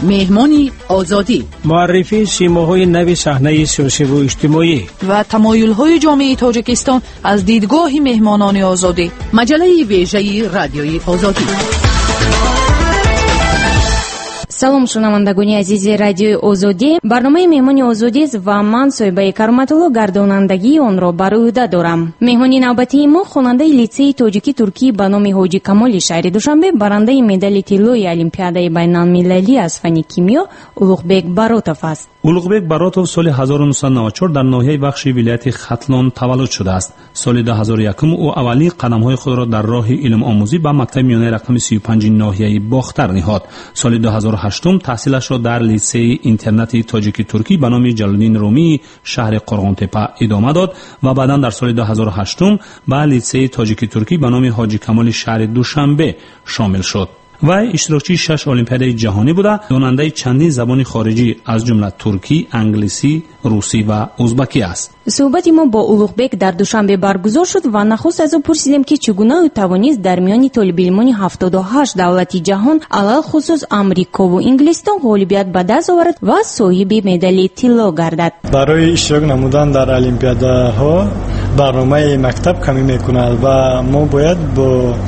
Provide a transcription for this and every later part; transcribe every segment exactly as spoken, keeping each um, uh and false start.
مهمانی آزادی، معرفی سیماهای نو صحنه سیاسی و اجتماعی و تمایل‌های جامعه تاجیکستان از دیدگاه مهمانان آزادی. مجله ویژه رادیوی آزادی. салом шунавандагони азизи радиои озодӣ, барномаи меҳмони озодист ва ман соҳибаи кароматулло гардонандагии онро бар ӯҳда дорам. меҳмони навбатии мо хонандаи литсеи тоҷики туркӣ ба номи ҳоҷи камоли шаҳри душанбе, барандаи медали тиллои олимпиадаи байналмилалӣ аз фани кимиё улуғбек баротов аст. улуғбек баротов соли ҳазору нуҳсад навад و чор дар ноҳияи бахши вилояти хатлон таваллуд шудааст. соли ду ҳазору як ӯ аввалин қадамҳои худро дар роҳи илмомӯзӣ ба мактаби миёнаи рақами сию панҷи ноҳияи бохтар niҳод. соли ду ҳазору ҳаштум таҳсилашро дар литсеи интернати тоҷики туркӣ ба номи ҷалолиддин румии шаҳри қурғонтепа идома дод ва баъдан дар соли ду ҳазору ҳаштум ба литсеи тоҷики туркӣ ба номи ҳоҷи камоли шаҳри душанбе шомил шуд. вай иштирокчии шаш олимпиадаи ҷаҳонӣ буда донандаи чандин забони хориҷӣ аз ҷумла туркӣ, англисӣ, русӣ ва узбакӣ аст. суҳбати мо бо улуғбек дар душанбе баргузор шуд ва нахуст аз ӯ пурсидем ки чӣ гуна ӯ тавонист дар миёни толибилмони ҳафтоду ҳашт давлати ҷаҳон, алал хусус амрикову инглистон ғолибият ба даст оварад ва соҳиби медали тилло гардад. барои иштирок намудан дар олимпиадаҳо барномаи мактаб камӣ мекунад ва мо бояд бо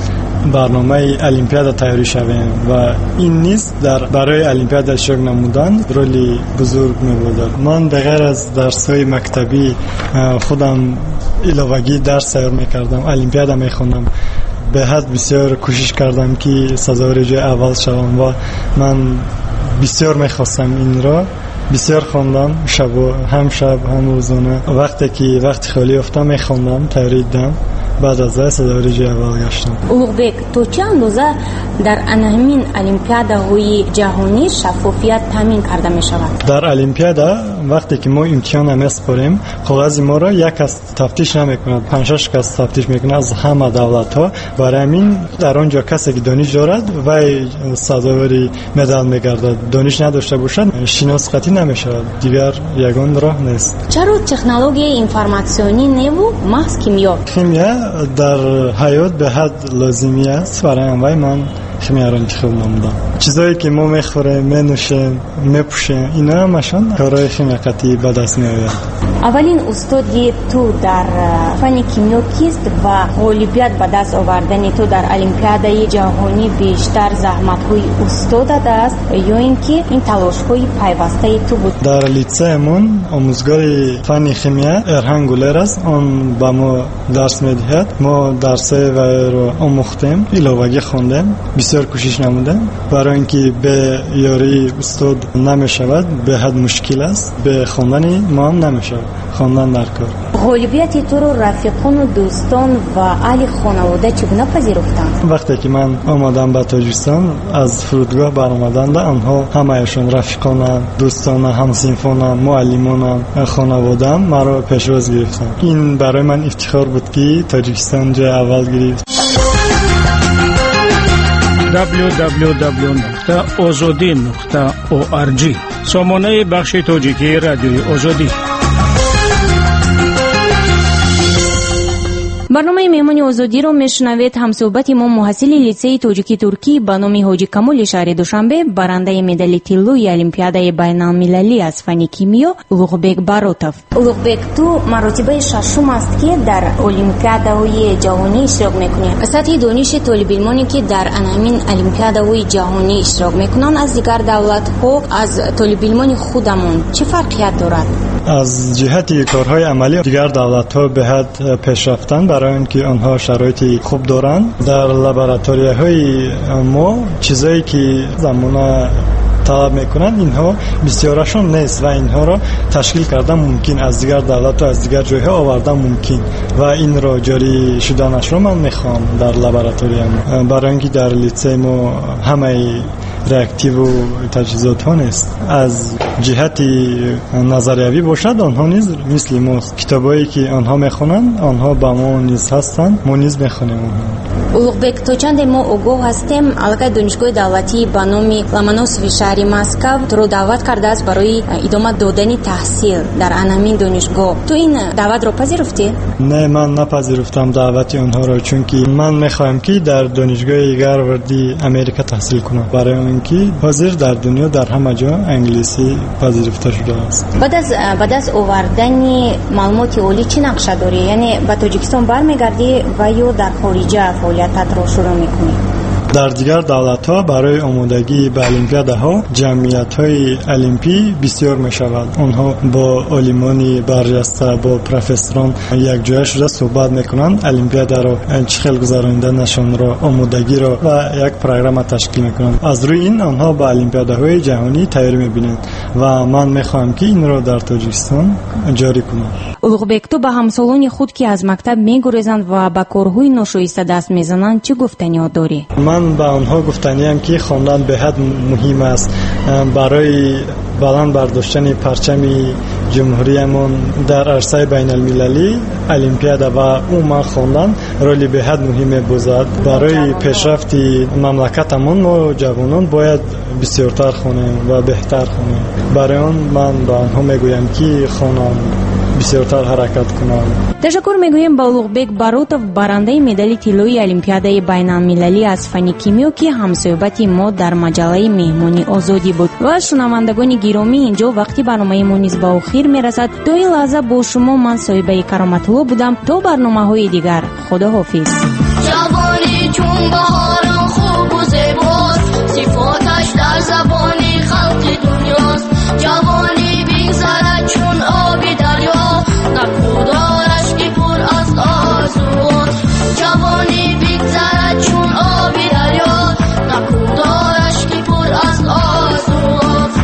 барномаи олимпиада тайёрӣ шавем ва ин низ дар барои олимпиада иштирок намудан роли бузург мебошад. ман беғайр аз дарсҳои мактабӣ худам иловагӣ дарс тайёр мекардам, олимпиада мехондам. беҳад бисёр кӯшиш кардам ки сазовари ҷои аввал шавам ва ман бисёр мехостам инро. бисёр хондам, шабо ҳам шаб ҳам рӯзона. вақте ки вақти холӣ ёфтам мехондам, тайёрӣ дидам. بعد از ذلك صداری جواب گشتم. улуғбек, то чӣ андоза дар анҳамин олимпиадаҳои ҷаҳонӣ шаффофият таъмин карда мешавад? дар олимпиада вақте ки мо имтиҳон меспорем, коғази моро як кас тафтиш намекунад, панҷ шаш кас тафтиш мекунад аз ҳама давлатҳо. барои ҳамин дар он ҷо касе ки дониш дорад, вай сазовари медал мегардад. дониш надошта бошад, шинос қатӣ намешавад. дигар ягон роҳ нест. чаро технологияи информатсионӣ неву маҳз кимиё? химия дар ҳаёт беҳад лозимӣ аст. барои ҳамин ман химияро интихоб намудам. чизое ки мо мехӯрем, менӯшем, мепӯшем, ино ҳамашон корои химиякатӣ ба даст меояд. аввалин устоди ту дар фани кимиё кист ва ғолибият ба даст овардани ту дар олимпиадаи ҷаҳонӣ бештар заҳматҳои устод дааст ё ин ки ин талошҳои пайвастаи ту буд? дар литсеямон омӯзгори фани химия Эрҳан Гулер аст. он ба мо дарс медиҳад. мо дарсаи вайро омӯхтем, иловагӣ хондем, бисёр кӯшиш намудем. барои ин ки бе ёрии устод намешавад, беҳад мушкил аст. бе хондани мо ҳам намешавад. хондан дар кор. ғолибияти туро рафиқону дӯстон ва аҳли хонавода чӣ гуна пазируфтанд? вақте ки ман омадам ба Тоҷикистон, аз фурудгоҳ баромаданда, онҳо ҳамаашон рафиқонам, дӯстонам, ҳамсинфонам, муаллимонам, хонаводаам маро пешроз гирифтанд. ин барои ман ифтихор буд ки Тоҷикистон ҷои аввал гирифт. дабл ю дабл ю дабл ю нуқта озодӣ нуқта орг сомонаи бахши тоҷикии радиои озодӣ. барномаи меҳмони озодиро мешунавед. ҳамсӯҳбати мо муҳассили литсеи тоҷики туркӣ ба номи ҳоҷи камоли шаҳри душанбе, барандаи медали тиллои олимпиадаи байналмилалӣ аз фани кимиё улуғбек баротов. улуғбек, ту маротибаи шашум аст ки дар олимпиадаҳои ҷаҳонӣ иштирок мекунӣ. сатҳи дониши толибилмоне ки дар анҳамин олимпиадаҳои ҷаҳонӣ иштирок мекунанд аз дигар давлатҳо, аз толибилмони худамон чӣ фарқият дорад? аз ҷиҳати корҳои амалӣ дигар давлатҳо беҳад пешрафтанд, барои он ки онҳо шароити хуб доранд. дар лабораторияҳои мо чизое ки замона талаб мекунанд, инҳо бисёрашон нест ва инҳоро ташкил кардан мумкин, аз дигар давлату аз дигар ҷойҳо овардан мумкин ва инро ҷорӣ шуданашро ман мехоҳам дар лабораториямо. барои он ки дар литсеи мо ҳамаи реактиву таҷҳизотҳо нест. аз ҷиҳати назариявӣ бошад, онҳо низ мисли мост. китобое ки онҳо мехонанд, онҳо ба мо низ ҳастанд, мо низ мехонем онҳо. улуғбек, то чанде мо огоҳ ҳастем, аллакай донишгоҳи давлатӣ ба номи Ломоносови шаҳри Москав туро даъват кардааст барои идома додани таҳсил дар анҳамин донишгоҳ. ту ин даъватро пазируфтӣ? не, ман напазируфтам даъвати онҳоро, чунки ман мехоҳам ки дар донишгоҳи Гарварди Америка таҳсил кунам. барои он میکنیم که حاضر در دنیا در همه جا انگلیسی پذیرفته شده است. بعد از بعد از آوردن معلومات اولی چی نقشه داری؟ یعنی به تاجیکستان برمیگردی و یا در خارج فعالیتت رو شروع میکنی؟ در دیگر دولت‌ها برای آمادگی به المپیادها جمعیت‌های المپی بسیار می‌شود. آنها با عالمان برجسته با پروفسوران یک جای شده صحبت می‌کنند، المپیادا را چه خیلی گذراندنشان را، آمادگی را و یک پروگرام تشکیل می‌کنند. از روی این آنها به المپیادهای جهانی تیاری می‌بینند و من می‌خواهم که این را در تاجیکستان جاری کنم. улуғбек ту ба ҳамсолони худ ки аз мактаб мегурезанд ва ба корҳои ношоиста даст мезананд чӣ гуфтаниҳо дорӣ? من به آنها گفتنیم که خواندن به حد مهم است برای بلند برداشتن پرچم جمهوریمون در عرصه بین المللی المپیادا و عموما خواندن رولی به حد مهم بوزد. برای پیشرفت مملکتمون و جوانان باید بسیارتر خوانیم و بهتر خوانیم. برای آن من به آنها میگویم که خوانم بسیارتر حرکت کنم. تشکر میگویم با улуғбек баротов барандаи медали тиллои олимпиадаи байналмилалӣ аз фани кимиё ки ҳамсоҳбати мо дар маҷаллаи меҳмони озодӣ буд. ва шунавандагони гиромӣ, инҷо вақти барномаи мо низ ба охир мерасад. то ин лаҳза бо шумо ман соҳибаи кароматулло будам. то барномаҳои дигар, худоҳофиз. ҷавонӣ чун баҳорон хубу зебост, сифоташ дар забони халқи дунёст. ҷавонӣ бигзарад чун оби дарё, накудораш ки пур аз орзуост. ҷавонӣ бигзарад чун оби дарё, накудораш ки пур аз орзуост.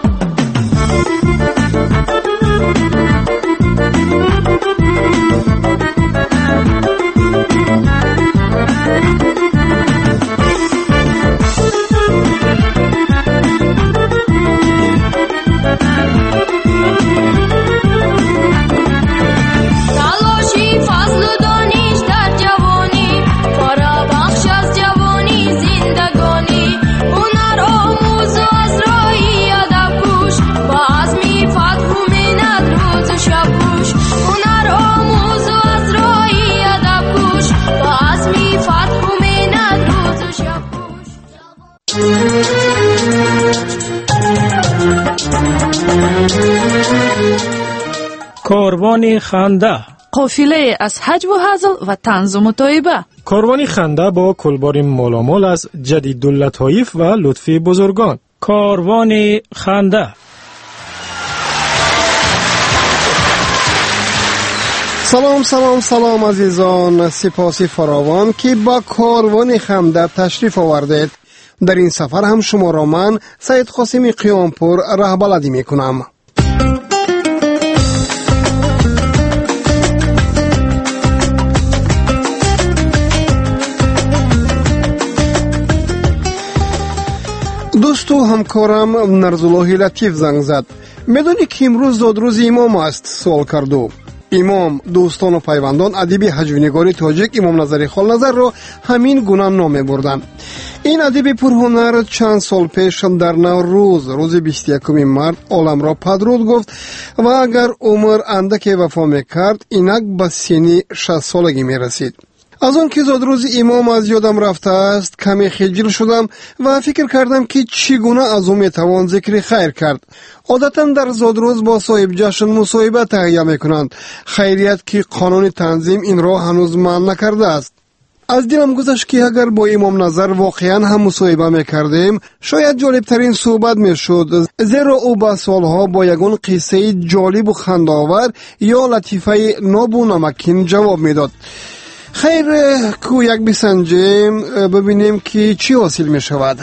کاروان خنده، قافله از حج و هزل و طنز و مطایبه. کاروان خنده با کلبار مالامال از جدیداللطایف و لطفی بزرگان. کاروان خنده. سلام سلام سلام عزیزان، سپاسی فراوان که با کاروان خنده تشریف آوردید. در این سفر هم شما را من سید قاسمی قیامپور رهبردی میکنم. دوست و همکارم نرزالله لطیف زنگ زد. میدونی که امروز زادروز امام است؟ سوال کردو. امام دوستان و پیوندان ادیب هجوینگاری تاجیک امام نظری خالنظر رو همین گونه نام بردن. این ادیب پرهنر چند سال پیش در نوروز روز بیست و یکم مارس عالم را پدرود گفت و اگر عمر اندک وفا میکرد اینک به سنی شصت سالگی میرسید. از اون که زادروز امام از یادم رفته است کمی خجل شدم و فکر کردم که چگونه از او میتوان ذکر خیر کرد. عادتا در زادروز با صاحب جشن مصاحبه تهیه میکنند، خیریت که قانون تنظیم این را هنوز منع نکرده است. از دلم گذشت که اگر با امام نظر واقعا هم مصاحبه میکردیم شاید جالب ترین صحبت میشد، زیرا او با سالها با یگان قصه جالب و خنده‌آور یا لطیفه ناب و نمکین جواب میداد. خیر کو یک بسنجیم ببینیم که چی حاصل می شود.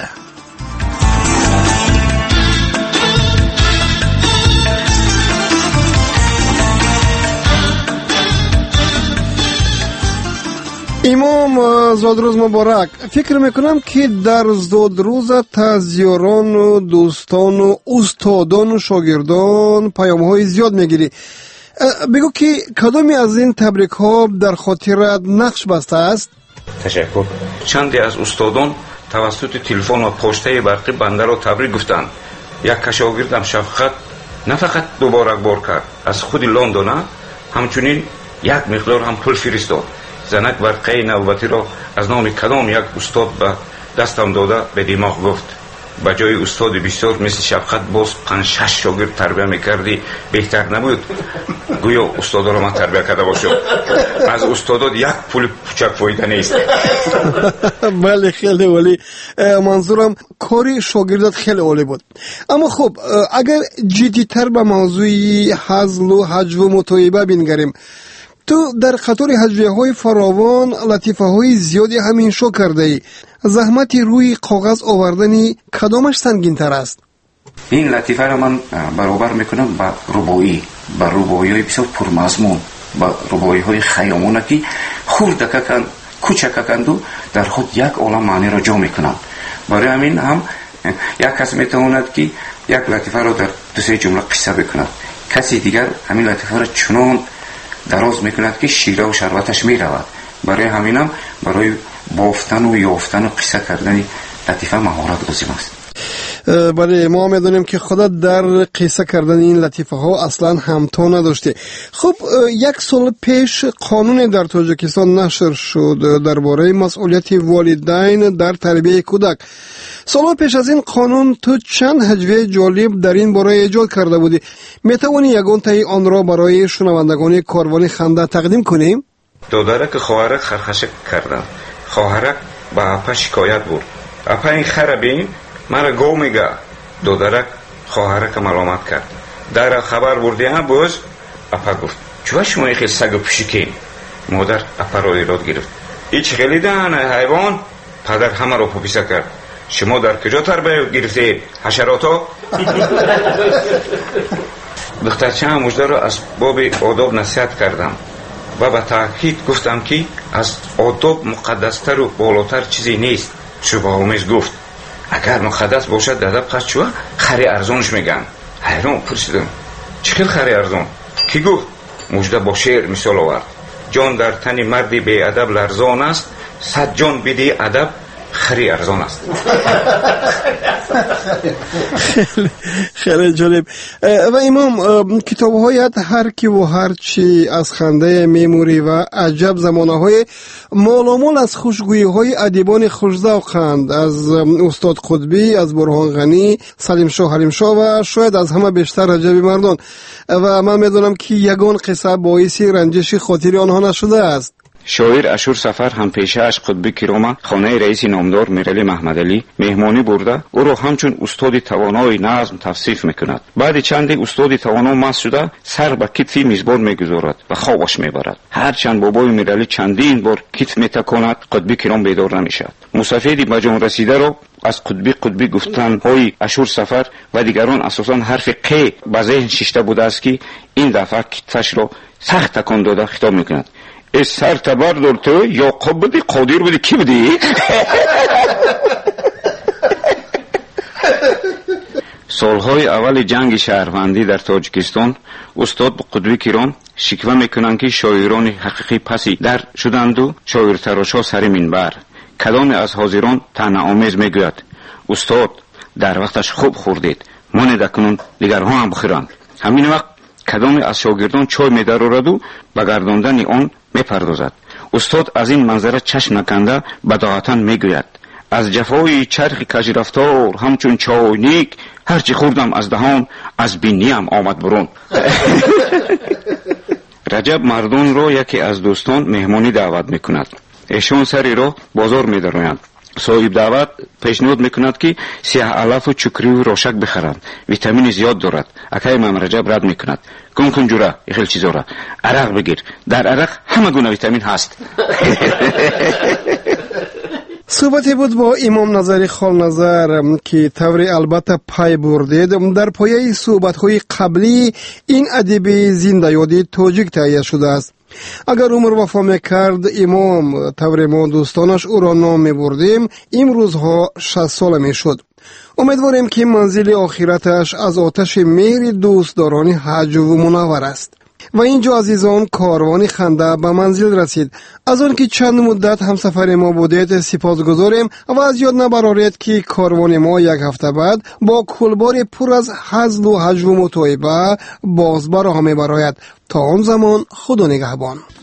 امام زادروز مبارک. فکر میکنم که در زادروز تعزیران و دوستان و استادان و شاگردان پیام های زیاد میگیری. بگو که کدامی از این تبریک ها در خاطرت نقش بسته است؟ تشکر. چندی از استادان توسط تلفن و پشته برقی بنده را تبریک گفتند. یک شاگردم شفقت نه فقط دوباره بار کرد، از خود لندن همچنین یک مقدار هم پول فرستاد. زنک ورقه نوبتی را از نام کدام یک استاد به دستم داده به دماغ گفت. با جای استاد بسیار مثل شفقت باز پنج شش شاگرد تربیت میکردی بهتر نبود؟ گویا استادا رو من تربیت کرده باشم. از استادات یک پول پوچک فایده نیست. بله خیلی عالی. منظورم کاری شاگردات خیلی عالی بود. اما خب اگر جدی تر به موضوع هزل و هجو و مطایبه بینگریم، تو در خطور هجویه های فراوان لطیفه های زیادی همین شو کرده ای. زحمت روی کاغذ آوردنی کدامش سنگین تر است؟ این لطیفه را من برابر میکنم با ربایی، با ربایی های بسیار پرمضمون، با ربایی های خیامونه که خورده کن کوچک کندو در خود یک عالم معنی را جا میکنم. برای همین هم یک کس میتواند که یک لطیفه را در دو سه جمله قصه بکند، کسی دیگر همین لطیفه را چنان دراز میکند که شیره و شربتش میرود. برای همینم برای بافتن و یافتن و قصه کردن لطیفه مهارت لازم است. بله ما میدونیم که خودت در قصه کردن این لطیفه ها اصلا همتا نداشته. خب یک سال پیش قانون در تاجیکستان نشر شد درباره مسئولیت والدین در تربیت کودک. سال پیش از این قانون تو چند هجوه جالب در این باره ایجاد کرده بودی. میتوانی یگان تایی آن را برای شنوندگان کاروان خنده تقدیم کنیم؟ دادرک خواهرک خرخشک کردم. خواهرک با اپا شکایت بود. اپا این خرابین مرا گو میگه. دادرک خواهرک ملامت کرد. در خبر بردیم باز اپا گفت چوه شما این خیلی سگ پشکین؟ مادر اپا را ایراد گرفت. ایچ خیلی دهن حیوان؟ پدر همه را پوپیسه کرد. شما در کجا تربیت گرفتید حشراتا؟ دخترچه هم مجده را از باب آداب نصیحت کردم و به تأکید گفتم که از آداب مقدستر و بالاتر چیزی نیست. شبه آمیز گفت اگر مقدس باشد ادب قد شوه خری ارزانش میگن. حیران پرسیدم چه خیلی خری ارزان؟ کی گفت؟ مجده با شعر مثال آورد. جان در تن مردی بی ادب لرزان است، صد جان بدی ادب خری ارزان است. خیلی خیلی جالب. و امام کتاب هایت هر کی و هر چی از خنده میموری و عجب زمانه های مالامال از خوشگویی های ادیبان خوش‌ذوقند، از استاد قطبی، از برهان غنی، سلیم شاه حلیم شاه و شاید از همه بیشتر رجب مردان. و من میدونم که یگان قصه باعث رنجش خاطر آنها نشده است. شاعر اشور سفر هم پیشه اش قطبی کراما خانه رئیس نامدار میرعلی محمدعلی مهمانی برده او را همچون استاد توانای نظم توصیف میکند. بعد چندی استاد توانا مست شده سر به کتفی میزبان میگذارد و خوابش میبرد. هرچند بابای میرعلی چندین بار کتف میتکاند قطبی کرام بیدار نمیشد. مسافری به جان رسیده را از قطبی قطبی گفتن های اشور سفر و دیگران اساسا حرف ق به ذهن شیشته بوده است که این دفعه کتفش را سخت تکان داده خطاب میکند. از سر تبر دار تو یا قب بودی قادر بودی کی بودی؟ سالهای اول جنگ شهروندی در تاجیکستان استاد قطبی کرام شکوه میکنند که شاعران حقیقی پسی در شدند و شاعر تراشا سر منبر. کدام از حاضران طعنه آمیز میگوید استاد در وقتش خوب خوردید مانه دکنون دیگرها هم بخورند. همین وقت کدام از شاگردان چای می‌دارد و به گرداندن آن می‌پردازد. استاد از این منظره چشم نکنده بداهتاً میگوید از جفای چرخ کجرفتار همچون چاینیک هرچی خوردم از دهان از بینیم آمد برون. رجب مردان را یکی از دوستان مهمانی دعوت میکند. ایشان سری را بازار می‌دارند. صاحب دعوت پیشنهاد میکند که سیاه علف و چکری و روشک بخرند، ویتامین زیاد دارد. اکای امام رجب رد میکند کن کن جورا خیلی چیزا را عرق بگیر، در عرق همه گونه ویتامین هست. صحبتی بود با امام نظری خال نظر که طوری البته پای بردید. در پایه صحبت‌های قبلی این ادیب زنده یادی تاجیک تهیه شده است. اگر عمر وفا میکرد امام طوری ما دوستانش او را نام میبردیم این روزها شصت ساله میشد. امیدواریم که منزل آخرتش از آتش مهر دوستداران حج و منور است. و اینجا عزیزان کاروان خنده به منزل رسید. از آن که چند مدت همسفر ما بودید سپاسگزاریم و از یاد نبرارید که کاروان ما یک هفته بعد با کلبار پر از هزل و هجو و مطایبه باز براه می براید. تا آن زمان خدا نگهبان.